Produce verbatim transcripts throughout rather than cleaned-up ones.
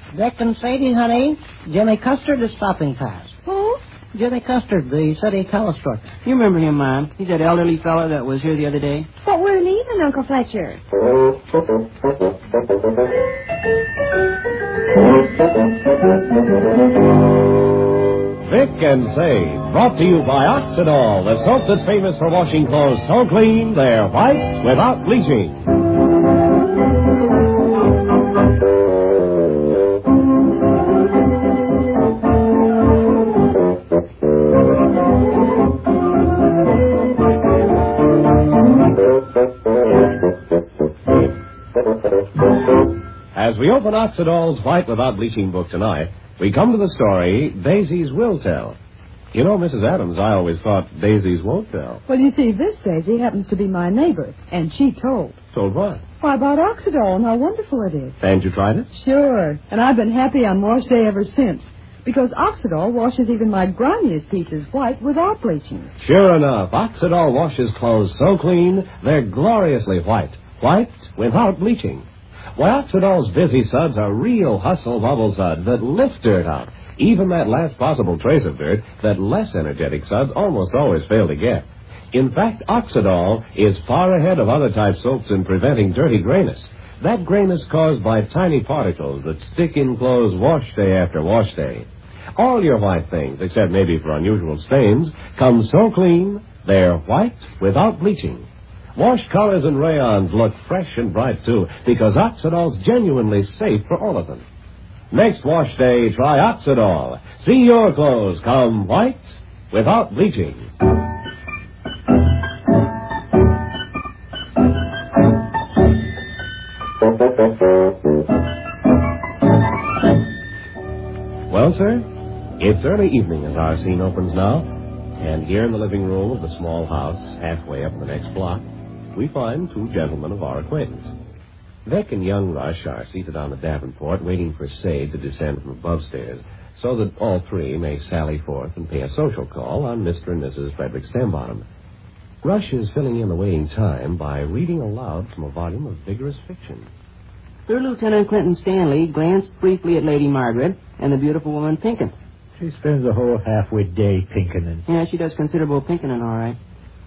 Vic and Sadie, honey. Jimmy Custard is stopping past. Who? Jimmy Custard, the city telestoker. You remember him, Mom. He's that elderly fellow that was here the other day. But we're leaving, Uncle Fletcher. Vic and Sade, brought to you by Oxidol, the soap that's famous for washing clothes so clean they're white without bleaching. As we open Oxidol's White Without Bleaching book tonight, we come to the story, Daisy's Will Tell. You know, Missus Adams, I always thought Daisy's won't tell. Well, you see, this Daisy happens to be my neighbor, and she told. Told what? Why, about Oxidol and how wonderful it is. And you tried it? Sure, and I've been happy on wash day ever since, because Oxidol washes even my grimiest pieces white without bleaching. Sure enough, Oxidol washes clothes so clean, they're gloriously white. White without bleaching. Why, Oxidol's busy suds are real hustle bubble suds that lift dirt out. Even that last possible trace of dirt that less energetic suds almost always fail to get. In fact, Oxidol is far ahead of other type soaps in preventing dirty grayness. That grayness caused by tiny particles that stick in clothes wash day after wash day. All your white things, except maybe for unusual stains, come so clean, they're white without bleaching. Wash colors and rayons look fresh and bright, too, because Oxidol's genuinely safe for all of them. Next wash day, try Oxidol. See your clothes come white without bleaching. Well, sir, it's early evening as our scene opens now, and here in the living room of the small house halfway up the next block, we find two gentlemen of our acquaintance. Vic and young Rush are seated on the Davenport waiting for Sade to descend from above stairs so that all three may sally forth and pay a social call on Mister and Missus Frederick Stambottom. Rush is filling in the waiting time by reading aloud from a volume of vigorous fiction. Third Lieutenant Clinton Stanley glanced briefly at Lady Margaret and the beautiful woman Pinkin. She spends the whole halfway day pinking. Yeah, she does considerable pinking, all right.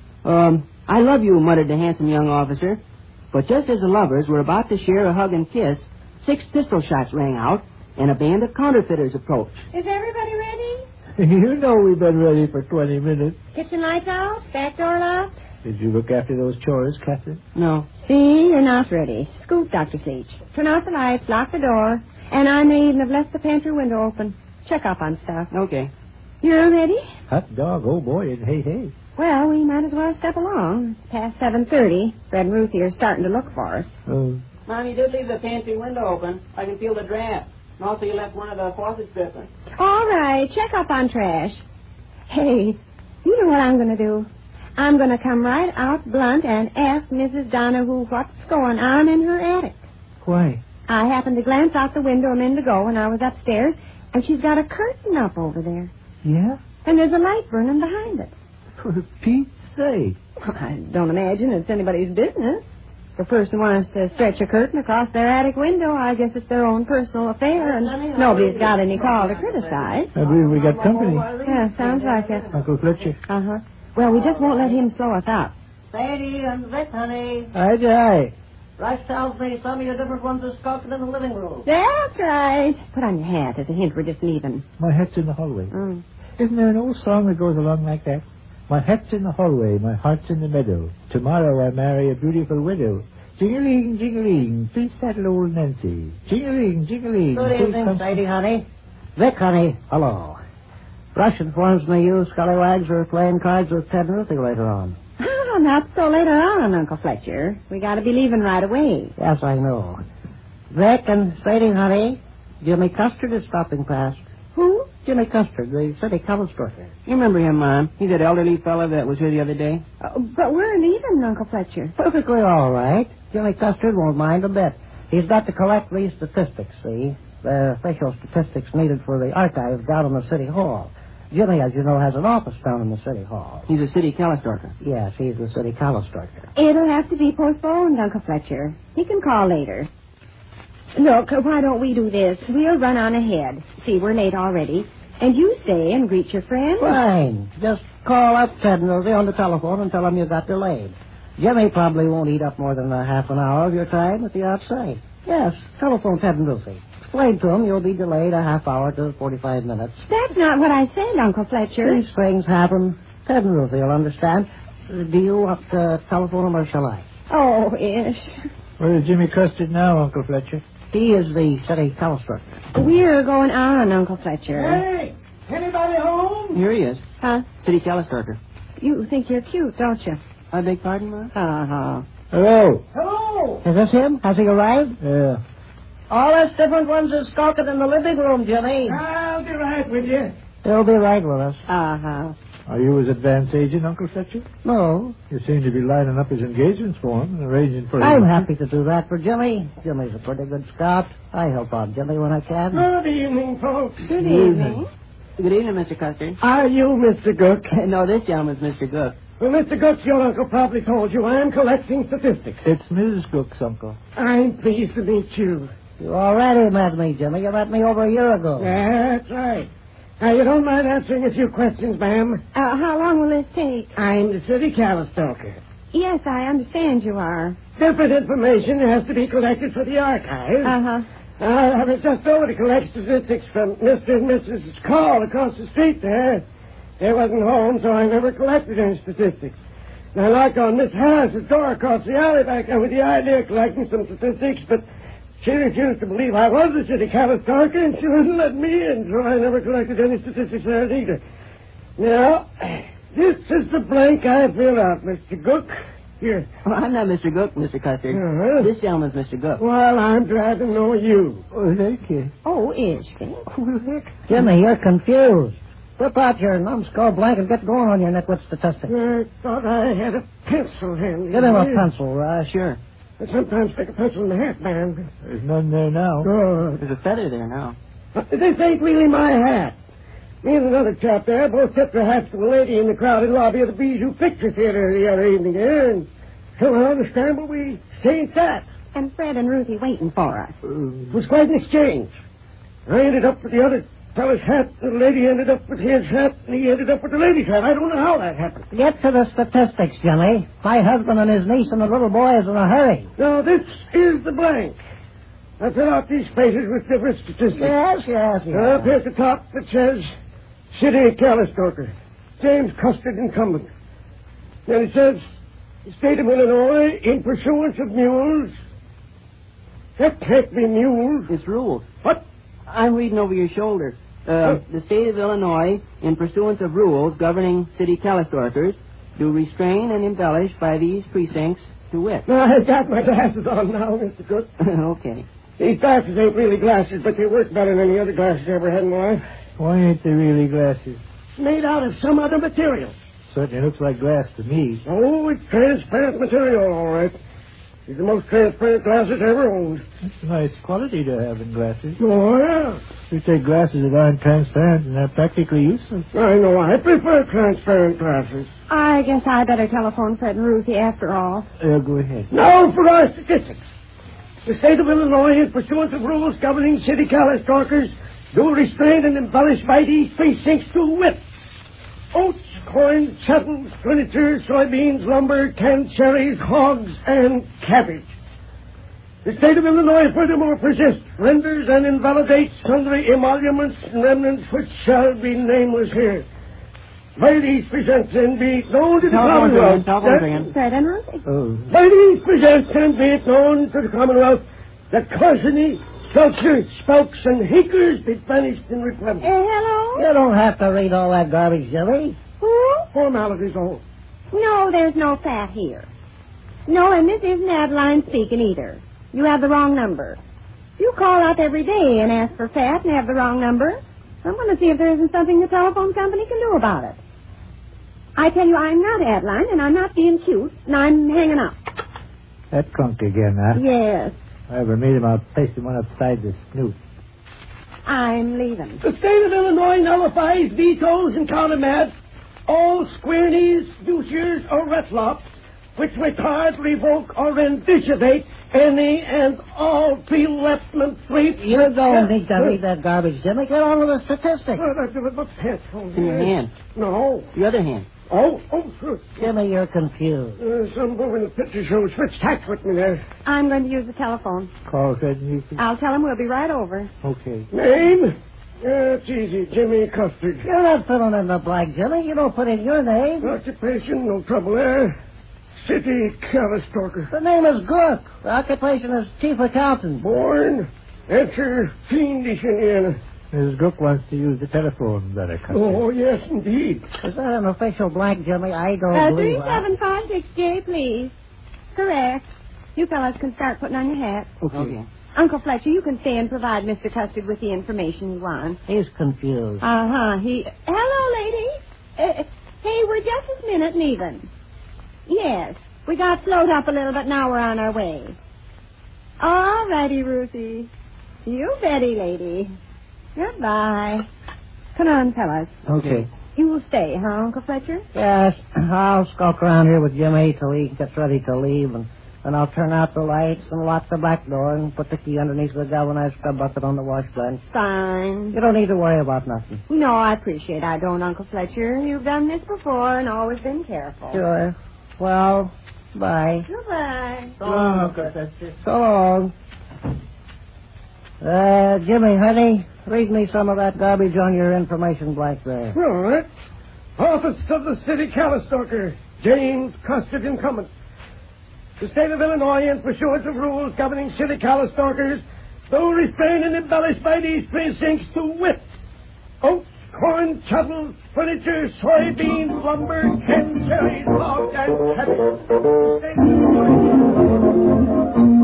Um, I love you, muttered the handsome young officer. But just as the lovers were about to share a hug and kiss, six pistol shots rang out, and a band of counterfeiters approached. Is everybody ready? You know we've been ready for twenty minutes. Kitchen lights out? Back door locked? Did you look after those chores, Catherine? No. See, you're not ready. Scoot, Doctor Seach. Turn out the lights, lock the door, and I may even have left the pantry window open. Check up on stuff. Okay. You're ready? Hot dog, oh boy, and hey, hey. Well, we might as well step along. It's past seven thirty. Fred and Ruth here are starting to look for us. Oh. Mom, you did leave the pantry window open. I can feel the draft. And also you left one of the faucets dripping. All right, check up on trash. Hey, you know what I'm going to do? I'm going to come right out blunt and ask Missus Donahue what's going on in her attic. Why? I happened to glance out the window a minute ago when I was upstairs, and she's got a curtain up over there. Yeah? And there's a light burning behind it. For Pete's sake. I don't imagine it's anybody's business. If a person wants to stretch a curtain across their attic window, I guess it's their own personal affair, and nobody's got any call to criticize. I believe we got company. Yeah, sounds like it. Uncle Fletcher. Uh-huh. Well, we just won't let him slow us up. Sadie and Vic, honey. Aye, aye. Rush tells me some of your different ones are skulking in the living room. That's right. Put on your hat as a hint we're just leaving. My hat's in the hallway. Mm. Isn't there an old song that goes along like that? My hat's in the hallway, my heart's in the meadow. Tomorrow I marry a beautiful widow. Jingling, jingling, please saddle old Nancy. Jingling, jingling. Good evening, come... Sadie, honey. Vic, honey, hello. Rush informs me you scallywags are playing cards with Ted Ruthie later on. Oh, not so later on, Uncle Fletcher. We got to be leaving right away. Yes, I know. Vic and Sadie, honey, Jimmy Custard is stopping past. Who? Jimmy Custard, the city telestoker. You remember him, Mom? He's that elderly fellow that was here the other day. Uh, but we're leaving, Uncle Fletcher. Perfectly all right. Jimmy Custard won't mind a bit. He's got to collect these statistics, see? The official statistics needed for the archives down in the city hall. Jimmy, as you know, has an office down in the city hall. He's a city telestoker. Yes, he's the city telestoker. It'll have to be postponed, Uncle Fletcher. He can call later. Look, why don't we do this? We'll run on ahead. See, we're late already. And you stay and greet your friends. Fine. Just call up Ted and Rosie on the telephone and tell them you got delayed. Jimmy probably won't eat up more than a half an hour of your time at the outside. Yes, telephone Ted and Rosie. Explain to them you'll be delayed a half hour to forty-five minutes. That's not what I said, Uncle Fletcher. These things happen. Ted and Rosie will understand. Uh, do you want to telephone them or shall I? Oh, Ish. Where is Jimmy Custard now, Uncle Fletcher? He is the city telestructor. We're going on, Uncle Fletcher. Hey, anybody home? Here he is. Huh? City Callistarker. You think you're cute, don't you? I beg pardon, Ma? Uh-huh. Hello. Hello. Is this him? Has he arrived? Yeah. All us different ones is skulking in the living room, Jimmy. I'll be right with you. He'll be right with us. Uh-huh. Are you his advance agent, Uncle Fletcher? No, You seem to be lining up his engagements for him and arranging for I'm him. happy to do that for Jimmy. Jimmy's a pretty good scout. I help out Jimmy when I can. Good evening, folks. Good evening. Good evening, Mister Custard. Are you Mister Gook? No, this gentleman's Mister Gook. Well, Mister Gook, your uncle probably told you I'm collecting statistics. It's Missus Cook's uncle. I'm pleased to meet you. You already met me, Jimmy. You met me over a year ago. That's right. Now, you don't mind answering a few questions, ma'am? Uh, how long will this take? I'm the city Callistalker. Yes, I understand you are. Different information has to be collected for the archives. Uh-huh. I was just over to collect statistics from Mister and Missus Call across the street there. They wasn't home, so I never collected any statistics. And I knocked on Miss Harris's door across the alley back there with the idea of collecting some statistics, but she refused to believe I was the city Callistarker, and she wouldn't let me in, so I never collected any statistics there either. Now, this is the blank I filled out, Mister Gook. Here. Well, I'm not Mister Gook, Mister Custard. Uh-huh. This gentleman's Mister Gook. Well, I'm glad to know you. Oh, thank you. Oh, Ish. Jimmy, you're confused. Whip out your numbskull blank and get going on your nitwit statistics. I thought I had a pencil handy. Give him a pencil, Rush. Sure. I sometimes take a pencil in the hat band. There's none there now. Good. There's a feather there now. This ain't really my hat. Me and another chap there both tipped our hats to a lady in the crowded lobby of the Bijou Picture Theater the other evening there, and so I understand but we exchanged hats. And Fred and Ruthie waiting for us. It was quite an exchange. I ended up with the other fellow's hat, the lady ended up with his hat, and he ended up with the lady's hat. I don't know how that happened. Get to the statistics, Jimmy. My husband and his niece and the little boy is in a hurry. Now, this is the blank. I fill out these spaces with different statistics. Yes, yes, Uh, up yes. here at the top it says, City Callistalker, James Custard incumbent. Then it says, State of Illinois, in pursuance of mules. That can't be mules. It's rules. What? I'm reading over your shoulder. Uh, the state of Illinois, in pursuance of rules governing city Callistarkers, do restrain and embellish by these precincts to wit. Now, I've got my glasses on now, Mister Cook. Okay. These glasses ain't really glasses, but they work better than any other glasses I ever had in my life. Why ain't they really glasses? Made out of some other material. Certainly looks like glass to me. Oh, it's transparent material, all right. It's the most transparent glasses I ever owned. That's a nice quality to have in glasses. Oh, yeah. You take glasses that aren't transparent and they're practically useless. I know. I prefer transparent glasses. I guess I better telephone Fred and Ruthie after all. Uh, go ahead. Now for our statistics. The state of Illinois, in pursuance of rules governing city Callistalkers, do restrain and embellish by these precincts to wit. Oats, corn, chattels, furniture, soybeans, lumber, canned cherries, hogs, and cabbage. The state of Illinois furthermore persists, renders, and invalidates sundry emoluments and remnants which shall be nameless here. By these presents and be it known to the Telephone Commonwealth. ringing, telephone that- ringing. Fred and Ruthie. Oh. By these presents and be it known to the Commonwealth that Corsony, Seltzer, Spokes, and Hinkers be banished and Uh, replenished. hello? You don't have to read all that garbage, Jimmy. Who? Formalities all. No, there's no fat here. No, and this isn't Adeline speaking either. You have the wrong number. You call up every day and ask for fat and have the wrong number. I'm going to see if there isn't something the telephone company can do about it. I tell you, I'm not Adeline, and I'm not being cute, and I'm hanging up. That crunk again, huh? Yes, I ever meet him, I'll paste him one upside the snoot. I'm leaving. The state of Illinois nullifies, vetoes, and countermats all squirnies, douchers, or retlops which retard, revoke, or renditivate any and all pre-lapment-free... You don't need to read that garbage, Jimmy. Get on with the statistics. Oh, that's with my pants. It's in your hand. No. The other hand. Oh, oh, sure. Jimmy, you're confused. Uh, some moving the picture show. Switch tacks with me there. I'm going to use the telephone. Call Fred Newton. I'll tell him we'll be right over. Okay. Name? Yeah, it's easy. Jimmy Custard. You're not filling in the blank, Jimmy. You don't put in your name. Occupation, no trouble there. City Calistalker. The name is Gook. The occupation is chief accountant. Born, enter Fiendish, Indiana. Missus Gook wants to use the telephone, Brother Custer. Oh, yes, indeed. Is that an official blank, Jimmy? I don't Uh, believe three seven five six J, please. Correct. You fellas can start putting on your hats. Okay. Uncle Fletcher, you can stay and provide Mister Custard with the information he wants. He's confused. Uh-huh. He... Hello, ladies. Uh, hey, we're just this minute leaving. Yes. We got slowed up a little, but now we're on our way. All righty, Ruthie. You betty, lady. Goodbye. Come on, fellas. Okay. You will stay, huh, Uncle Fletcher? Yes, I'll skulk around here with Jimmy till he gets ready to leave, and then I'll turn out the lights and lock the back door and put the key underneath the galvanized scrub bucket on the wash bench. Fine. You don't need to worry about nothing. No, I appreciate I don't, Uncle Fletcher. You've done this before and always been careful. Sure. Well, bye. Goodbye. So long, Uncle Fletcher. So long. Uh, Jimmy, honey, read me some of that garbage on your information blank there. All right. Office of the City Calistalker, James Custard Incumbent. The state of Illinois, in pursuance of rules governing city Calistalkers, though restrained and embellished by these precincts to wit: oats, corn, chattels, furniture, soybeans, lumber, canned cherries, logs, and cabbage. The state of Illinois...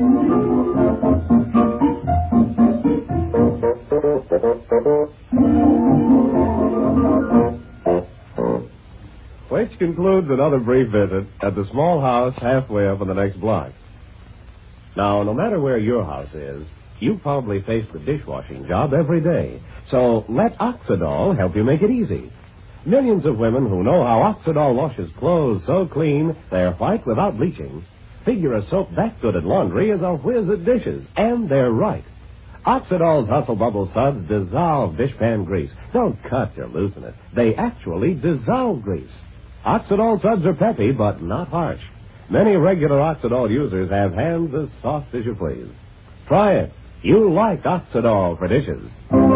Which concludes another brief visit at the small house halfway up on the next block. Now, no matter where your house is, you probably face the dishwashing job every day. So let Oxidol help you make it easy. Millions of women who know how Oxidol washes clothes so clean they're white without bleaching figure a soap that good at laundry is a whiz at dishes. And they're right. Oxidol's Hustle Bubble Suds dissolve dishpan grease. Don't cut or loosen it. They actually dissolve grease. Oxidol suds are peppy, but not harsh. Many regular Oxidol users have hands as soft as you please. Try it. You like Oxidol for dishes.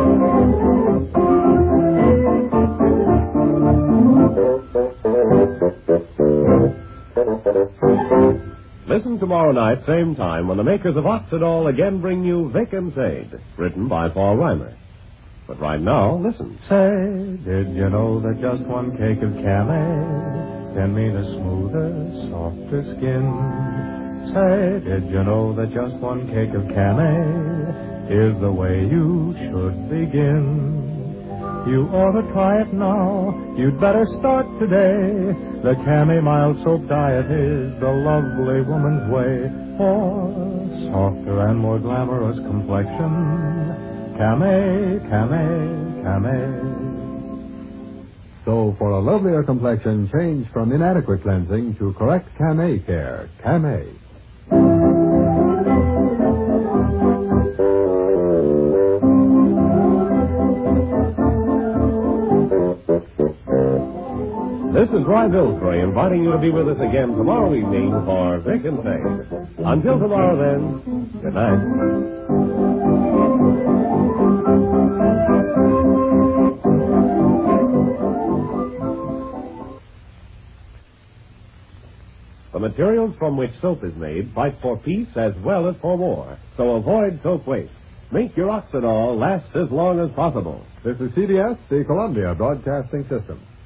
Listen tomorrow night, same time, when the makers of Oxidol again bring you Vic and Sade, written by Paul Reimer. But right now, listen. Say, did you know that just one cake of Camay can mean a smoother, softer skin? Say, did you know that just one cake of Camay is the way you should begin? You ought to try it now. You'd better start today. The Camay Mild Soap Diet is the lovely woman's way for softer and more glamorous complexion. Camay, Camay, Camay. So, for a lovelier complexion, change from inadequate cleansing to correct Camay care. Camay. This is Roy Vilsbury inviting you to be with us again tomorrow evening for Vic and Sade. Until tomorrow, then, good night. The materials from which soap is made fight for peace as well as for war. So avoid soap waste. Make your Oxidol last as long as possible. This is C B S, the Columbia Broadcasting System.